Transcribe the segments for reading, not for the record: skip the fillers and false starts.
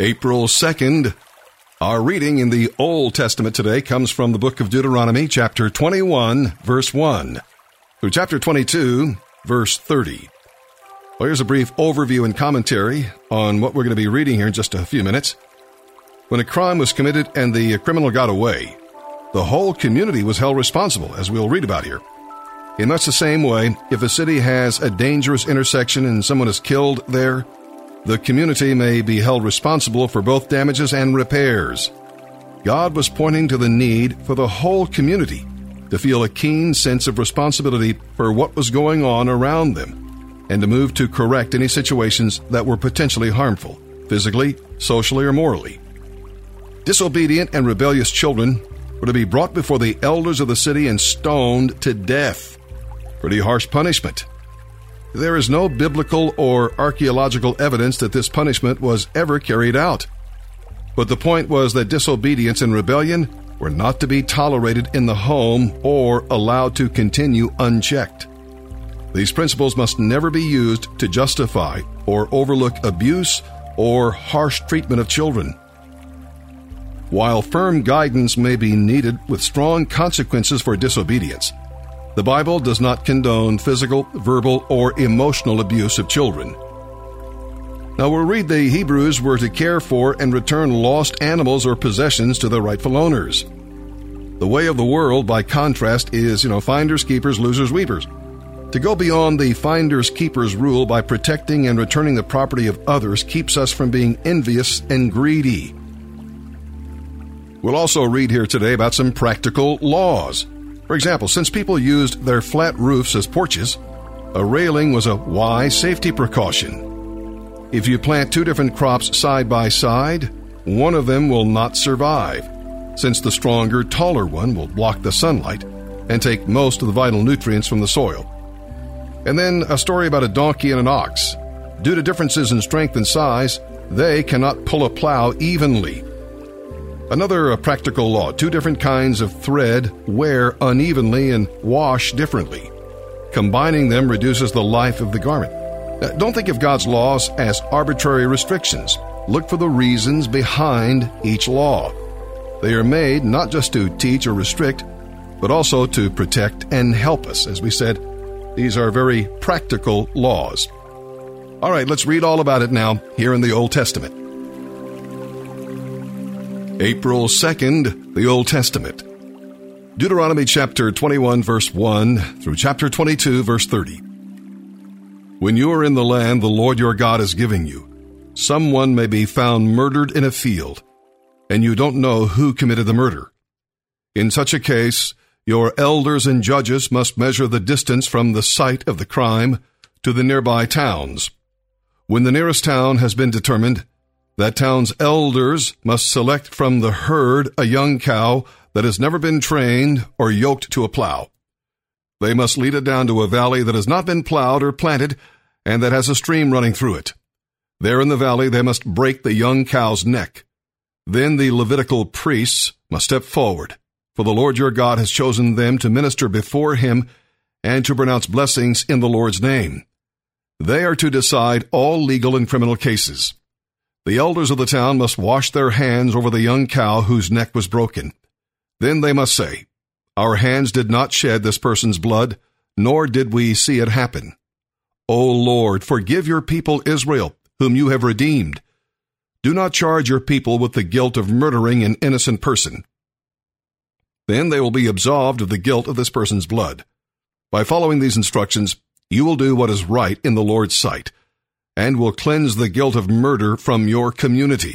April 2nd. Our reading in the Old Testament today comes from the book of Deuteronomy, chapter 21, verse 1, through chapter 22, verse 30. Well, here's a brief overview and commentary on what we're going to be reading here in just a few minutes. When a crime was committed and the criminal got away, the whole community was held responsible, as we'll read about here. In much the same way, if a city has a dangerous intersection and someone is killed there, the community may be held responsible for both damages and repairs. God was pointing to the need for the whole community to feel a keen sense of responsibility for what was going on around them and to move to correct any situations that were potentially harmful, physically, socially, or morally. Disobedient and rebellious children were to be brought before the elders of the city and stoned to death. Pretty harsh punishment. There is no biblical or archaeological evidence that this punishment was ever carried out. But the point was that disobedience and rebellion were not to be tolerated in the home or allowed to continue unchecked. These principles must never be used to justify or overlook abuse or harsh treatment of children. While firm guidance may be needed with strong consequences for disobedience, the Bible does not condone physical, verbal, or emotional abuse of children. Now we'll read the Hebrews were to care for and return lost animals or possessions to their rightful owners. The way of the world, by contrast, is, finders, keepers, losers, weepers. To go beyond the finders, keepers rule by protecting and returning the property of others keeps us from being envious and greedy. We'll also read here today about some practical laws. For example, since people used their flat roofs as porches, a railing was a wise safety precaution. If you plant two different crops side by side, one of them will not survive, since the stronger, taller one will block the sunlight and take most of the vital nutrients from the soil. And then a story about a donkey and an ox. Due to differences in strength and size, they cannot pull a plow evenly. Another practical law, two different kinds of thread wear unevenly and wash differently. Combining them reduces the life of the garment. Don't think of God's laws as arbitrary restrictions. Look for the reasons behind each law. They are made not just to teach or restrict, but also to protect and help us. As we said, these are very practical laws. All right, let's read all about it now here in the Old Testament. April 2nd, the Old Testament. Deuteronomy chapter 21, verse 1 through chapter 22, verse 30. When you are in the land the Lord your God is giving you, someone may be found murdered in a field, and you don't know who committed the murder. In such a case, your elders and judges must measure the distance from the site of the crime to the nearby towns. When the nearest town has been determined, that town's elders must select from the herd a young cow that has never been trained or yoked to a plow. They must lead it down to a valley that has not been plowed or planted and that has a stream running through it. There in the valley they must break the young cow's neck. Then the Levitical priests must step forward, for the Lord your God has chosen them to minister before him and to pronounce blessings in the Lord's name. They are to decide all legal and criminal cases. The elders of the town must wash their hands over the young cow whose neck was broken. Then they must say, "Our hands did not shed this person's blood, nor did we see it happen. O Lord, forgive your people Israel, whom you have redeemed. Do not charge your people with the guilt of murdering an innocent person." Then they will be absolved of the guilt of this person's blood. By following these instructions, you will do what is right in the Lord's sight, and will cleanse the guilt of murder from your community.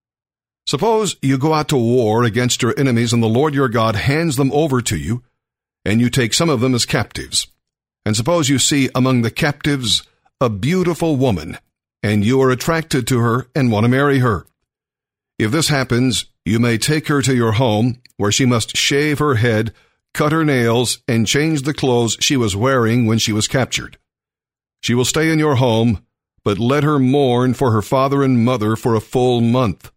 Suppose you go out to war against your enemies and the Lord your God hands them over to you, and you take some of them as captives. And suppose you see among the captives a beautiful woman, and you are attracted to her and want to marry her. If this happens, you may take her to your home, where she must shave her head, cut her nails, and change the clothes she was wearing when she was captured. She will stay in your home, but let her mourn for her father and mother for a full month.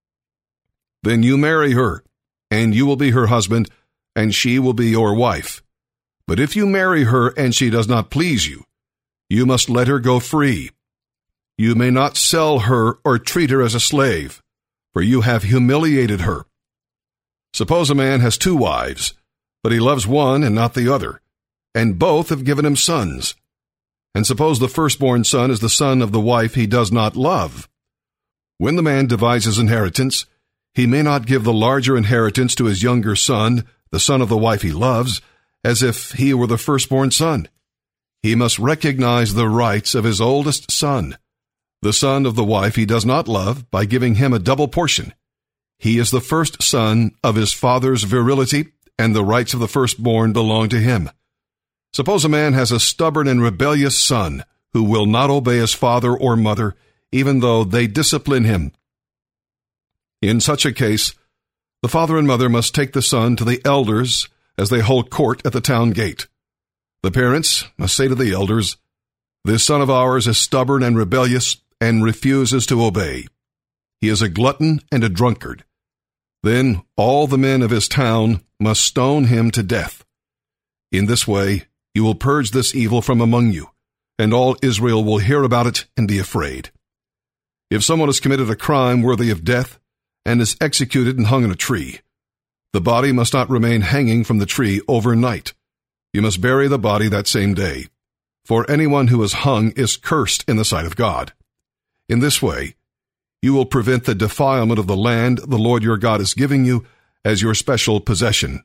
Then you marry her, and you will be her husband, and she will be your wife. But if you marry her and she does not please you, you must let her go free. You may not sell her or treat her as a slave, for you have humiliated her. Suppose a man has 2 wives, but he loves one and not the other, and both have given him sons. And suppose the firstborn son is the son of the wife he does not love. When the man divides his inheritance, he may not give the larger inheritance to his younger son, the son of the wife he loves, as if he were the firstborn son. He must recognize the rights of his oldest son, the son of the wife he does not love, by giving him a double portion. He is the first son of his father's virility, and the rights of the firstborn belong to him. Suppose a man has a stubborn and rebellious son who will not obey his father or mother, even though they discipline him. In such a case, the father and mother must take the son to the elders as they hold court at the town gate. The parents must say to the elders, "This son of ours is stubborn and rebellious and refuses to obey. He is a glutton and a drunkard." Then all the men of his town must stone him to death. In this way, you will purge this evil from among you, and all Israel will hear about it and be afraid. If someone has committed a crime worthy of death and is executed and hung on a tree, the body must not remain hanging from the tree overnight. You must bury the body that same day, for anyone who is hung is cursed in the sight of God. In this way, you will prevent the defilement of the land the Lord your God is giving you as your special possession.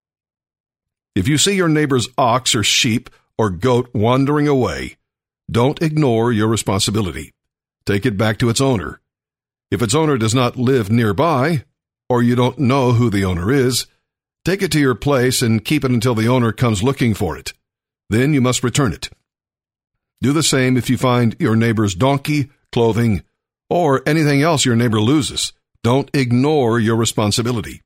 If you see your neighbor's ox or sheep or goat wandering away, don't ignore your responsibility. Take it back to its owner. If its owner does not live nearby, or you don't know who the owner is, take it to your place and keep it until the owner comes looking for it. Then you must return it. Do the same if you find your neighbor's donkey, clothing, or anything else your neighbor loses. Don't ignore your responsibility.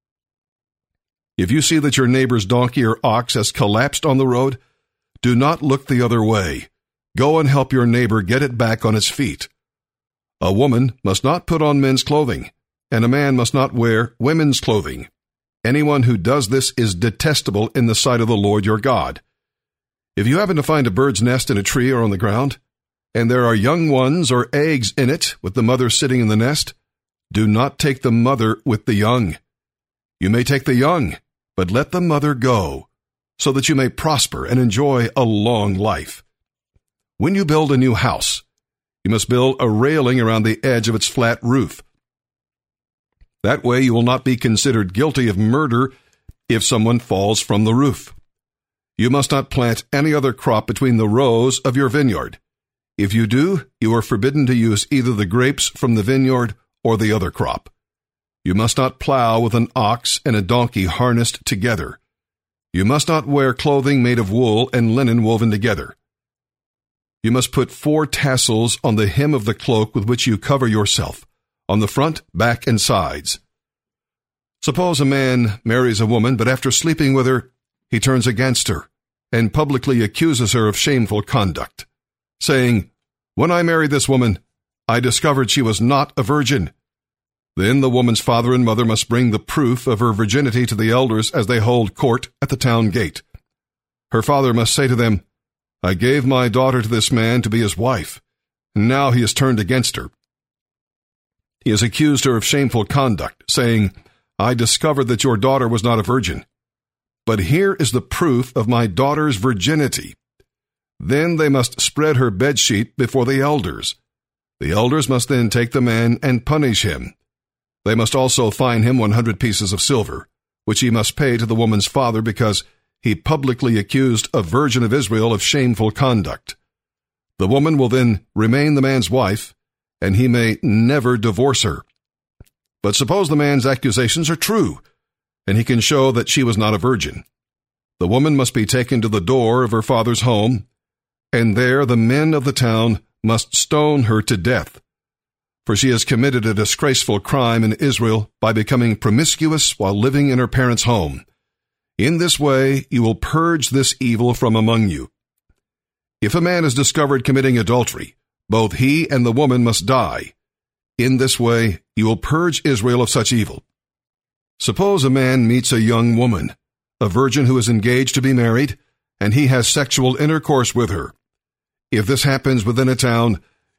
If you see that your neighbor's donkey or ox has collapsed on the road, do not look the other way. Go and help your neighbor get it back on its feet. A woman must not put on men's clothing, and a man must not wear women's clothing. Anyone who does this is detestable in the sight of the Lord your God. If you happen to find a bird's nest in a tree or on the ground, and there are young ones or eggs in it with the mother sitting in the nest, do not take the mother with the young. You may take the young, but let the mother go, so that you may prosper and enjoy a long life. When you build a new house, you must build a railing around the edge of its flat roof. That way you will not be considered guilty of murder if someone falls from the roof. You must not plant any other crop between the rows of your vineyard. If you do, you are forbidden to use either the grapes from the vineyard or the other crop. You must not plow with an ox and a donkey harnessed together. You must not wear clothing made of wool and linen woven together. You must put 4 tassels on the hem of the cloak with which you cover yourself, on the front, back, and sides. Suppose a man marries a woman, but after sleeping with her, he turns against her and publicly accuses her of shameful conduct, saying, "When I married this woman, I discovered she was not a virgin." Then the woman's father and mother must bring the proof of her virginity to the elders as they hold court at the town gate. Her father must say to them, "I gave my daughter to this man to be his wife, and now he has turned against her. He has accused her of shameful conduct, saying, 'I discovered that your daughter was not a virgin. But here is the proof of my daughter's virginity.' Then they must spread her bedsheet before the elders. The elders must then take the man and punish him. They must also fine him 100 pieces of silver, which he must pay to the woman's father because he publicly accused a virgin of Israel of shameful conduct. The woman will then remain the man's wife, and he may never divorce her. But suppose the man's accusations are true, and he can show that she was not a virgin. The woman must be taken to the door of her father's home, and there the men of the town must stone her to death, for she has committed a disgraceful crime in Israel by becoming promiscuous while living in her parents' home. In this way you will purge this evil from among you. If a man is discovered committing adultery, both he and the woman must die. In this way you will purge Israel of such evil. Suppose a man meets a young woman, a virgin who is engaged to be married, and he has sexual intercourse with her. If this happens within a town,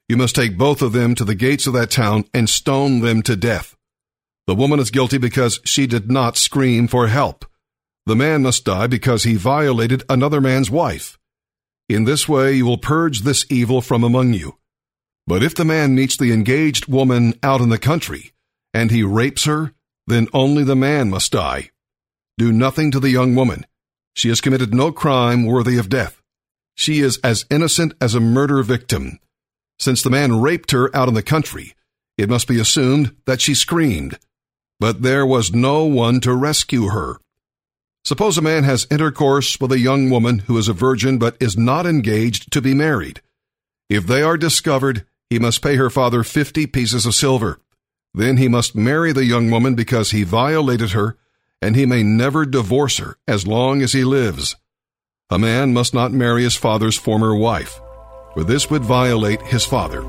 You must take both of them to the gates of that town and stone them to death. The woman is guilty because she did not scream for help. The man must die because he violated another man's wife. In this way you will purge this evil from among you. But if the man meets the engaged woman out in the country, and he rapes her, then only the man must die. Do nothing to the young woman. She has committed no crime worthy of death. She is as innocent as a murder victim. Since the man raped her out in the country, it must be assumed that she screamed. But there was no one to rescue her. Suppose a man has intercourse with a young woman who is a virgin but is not engaged to be married. If they are discovered, he must pay her father 50 pieces of silver. Then he must marry the young woman because he violated her, and he may never divorce her as long as he lives. A man must not marry his father's former wife, for this would violate his father.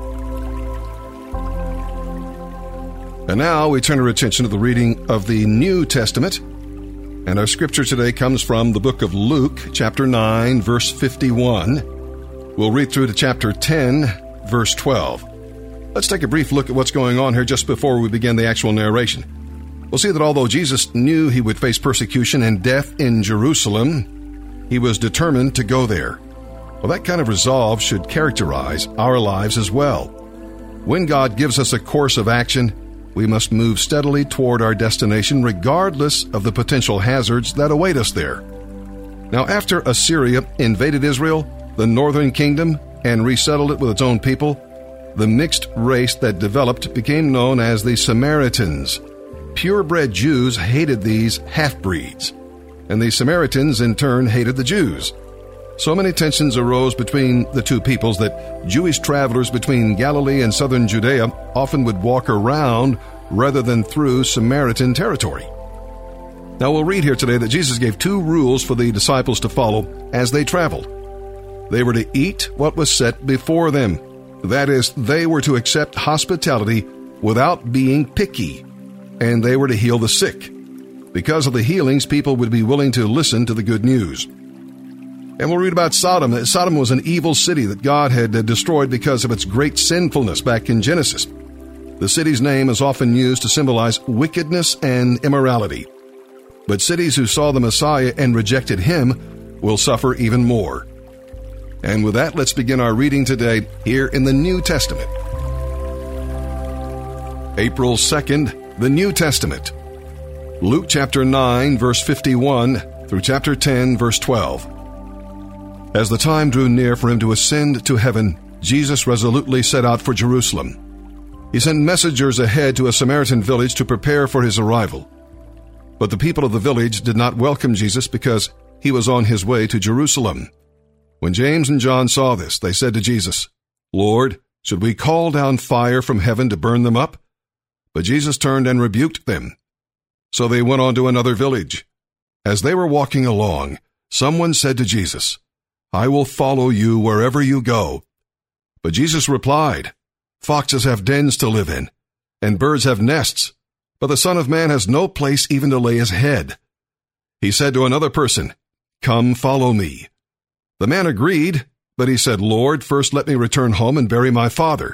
And now we turn our attention to the reading of the New Testament, and our scripture today comes from the book of Luke, chapter 9, verse 51. We'll read through to chapter 10, verse 12. Let's take a brief look at what's going on here just before we begin the actual narration. We'll see that although Jesus knew he would face persecution and death in Jerusalem, he was determined to go there. Well, that kind of resolve should characterize our lives as well. When God gives us a course of action, we must move steadily toward our destination regardless of the potential hazards that await us there. Now, after Assyria invaded Israel, the northern kingdom, and resettled it with its own people, the mixed race that developed became known as the Samaritans. Purebred Jews hated these half-breeds, and the Samaritans in turn hated the Jews. So many tensions arose between the two peoples that Jewish travelers between Galilee and southern Judea often would walk around rather than through Samaritan territory. Now we'll read here today that Jesus gave two rules for the disciples to follow as they traveled. They were to eat what was set before them. That is, they were to accept hospitality without being picky, and they were to heal the sick. Because of the healings, people would be willing to listen to the good news. And we'll read about Sodom. Sodom was an evil city that God had destroyed because of its great sinfulness back in Genesis. The city's name is often used to symbolize wickedness and immorality. But cities who saw the Messiah and rejected him will suffer even more. And with that, let's begin our reading today here in the New Testament. April 2nd, the New Testament. Luke chapter 9, verse 51 through chapter 10, verse 12. As the time drew near for him to ascend to heaven, Jesus resolutely set out for Jerusalem. He sent messengers ahead to a Samaritan village to prepare for his arrival. But the people of the village did not welcome Jesus because he was on his way to Jerusalem. When James and John saw this, they said to Jesus, "Lord, should we call down fire from heaven to burn them up?" But Jesus turned and rebuked them. So they went on to another village. As they were walking along, someone said to Jesus, "I will follow you wherever you go." But Jesus replied, "Foxes have dens to live in, and birds have nests, but the Son of Man has no place even to lay his head." He said to another person, "Come, follow me." The man agreed, but he said, "Lord, first let me return home and bury my father."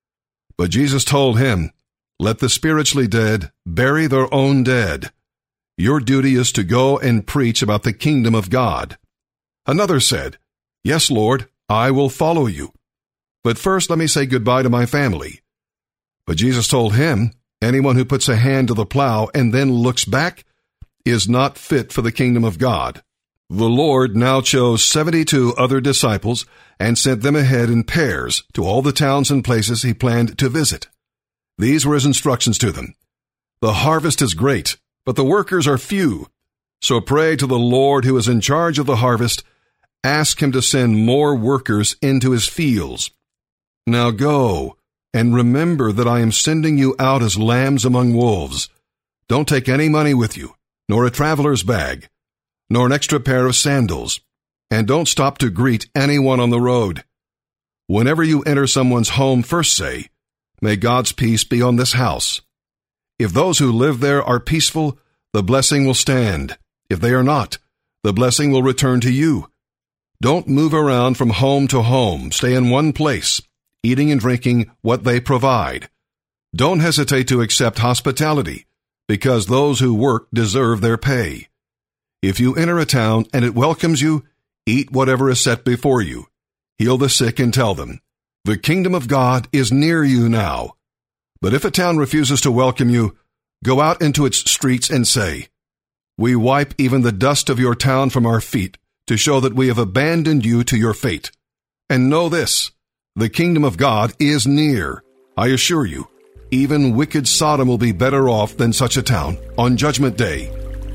But Jesus told him, "Let the spiritually dead bury their own dead. Your duty is to go and preach about the kingdom of God." Another said, "Yes, Lord, I will follow you. But first let me say goodbye to my family." But Jesus told him, "Anyone who puts a hand to the plow and then looks back is not fit for the kingdom of God." The Lord now chose 72 other disciples and sent them ahead in pairs to all the towns and places he planned to visit. These were his instructions to them. "The harvest is great, but the workers are few. So pray to the Lord who is in charge of the harvest. Ask him to send more workers into his fields. Now go, and remember that I am sending you out as lambs among wolves. Don't take any money with you, nor a traveler's bag, nor an extra pair of sandals, and don't stop to greet anyone on the road. Whenever you enter someone's home, first say, 'May God's peace be on this house.' If those who live there are peaceful, the blessing will stand. If they are not, the blessing will return to you. Don't move around from home to home. Stay in one place. eating and drinking what they provide. Don't hesitate to accept hospitality, because those who work deserve their pay. If you enter a town and it welcomes you, eat whatever is set before you. Heal the sick and tell them, "The kingdom of God is near you now." But if a town refuses to welcome you, go out into its streets and say, "We wipe even the dust of your town from our feet to show that we have abandoned you to your fate. And know this, the kingdom of God is near. I assure you, even wicked Sodom will be better off than such a town on Judgment Day."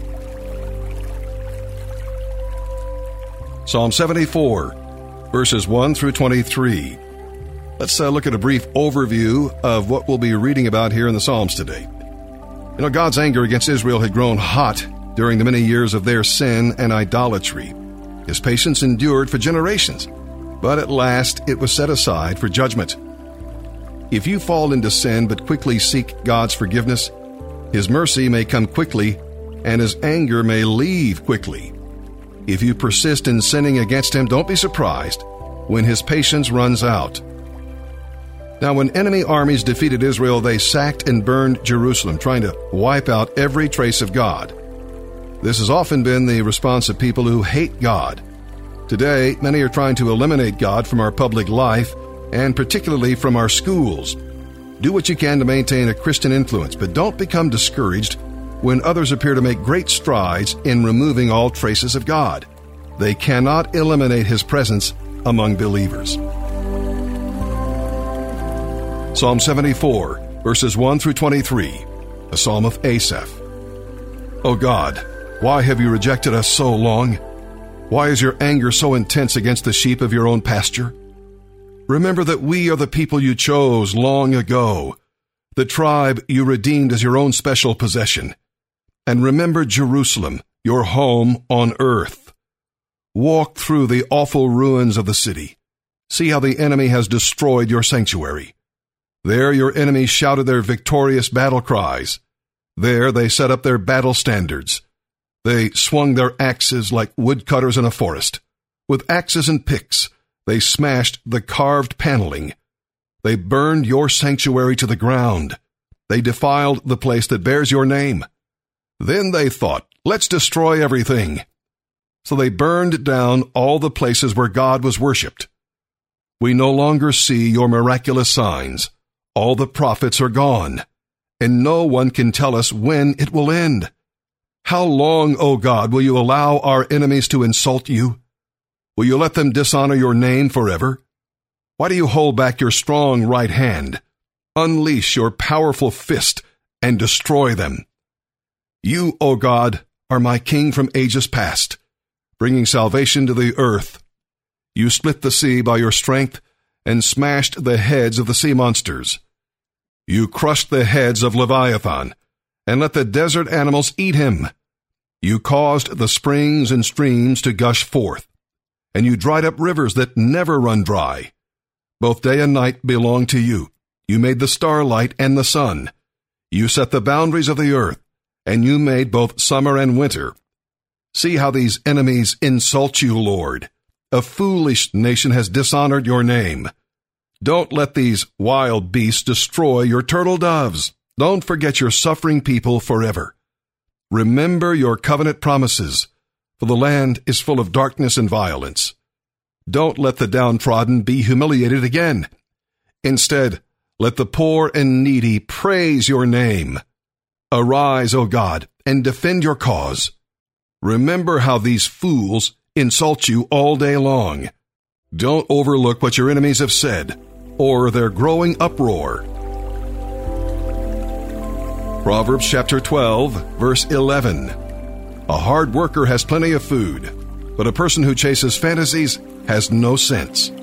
Psalm 74, verses 1 through 23. Let's look at a brief overview of what we'll be reading about here in the Psalms today. God's anger against Israel had grown hot during the many years of their sin and idolatry. His patience endured for generations, but at last it was set aside for judgment. If you fall into sin but quickly seek God's forgiveness, His mercy may come quickly and His anger may leave quickly. If you persist in sinning against Him, don't be surprised when His patience runs out. Now, when enemy armies defeated Israel, they sacked and burned Jerusalem, trying to wipe out every trace of God. This has often been the response of people who hate God. Today, many are trying to eliminate God from our public life, and particularly from our schools. Do what you can to maintain a Christian influence, but don't become discouraged when others appear to make great strides in removing all traces of God. They cannot eliminate His presence among believers. Psalm 74, verses 1 through 23, a psalm of Asaph. O God, why have you rejected us so long? Why is your anger so intense against the sheep of your own pasture? Remember that we are the people you chose long ago, the tribe you redeemed as your own special possession. And remember Jerusalem, your home on earth. Walk through the awful ruins of the city. See how the enemy has destroyed your sanctuary. There your enemies shouted their victorious battle cries. There they set up their battle standards. They swung their axes like woodcutters in a forest. With axes and picks, they smashed the carved paneling. They burned your sanctuary to the ground. They defiled the place that bears your name. Then they thought, let's destroy everything. So they burned down all the places where God was worshipped. We no longer see your miraculous signs. All the prophets are gone, and no one can tell us when it will end. How long, O God, will you allow our enemies to insult you? Will you let them dishonor your name forever? Why do you hold back your strong right hand? Unleash your powerful fist and destroy them. You, O God, are my king from ages past, bringing salvation to the earth. You split the sea by your strength and smashed the heads of the sea monsters. You crushed the heads of Leviathan and let the desert animals eat him. You caused the springs and streams to gush forth, and you dried up rivers that never run dry. Both day and night belong to you. You made the starlight and the sun. You set the boundaries of the earth, and you made both summer and winter. See how these enemies insult you, Lord. A foolish nation has dishonored your name. Don't let these wild beasts destroy your turtle doves. Don't forget your suffering people forever. Remember your covenant promises, for the land is full of darkness and violence. Don't let the downtrodden be humiliated again. Instead, let the poor and needy praise your name. Arise, O God, and defend your cause. Remember how these fools insult you all day long. Don't overlook what your enemies have said, or their growing uproar. Proverbs chapter 12, verse 11. A hard worker has plenty of food, but a person who chases fantasies has no sense.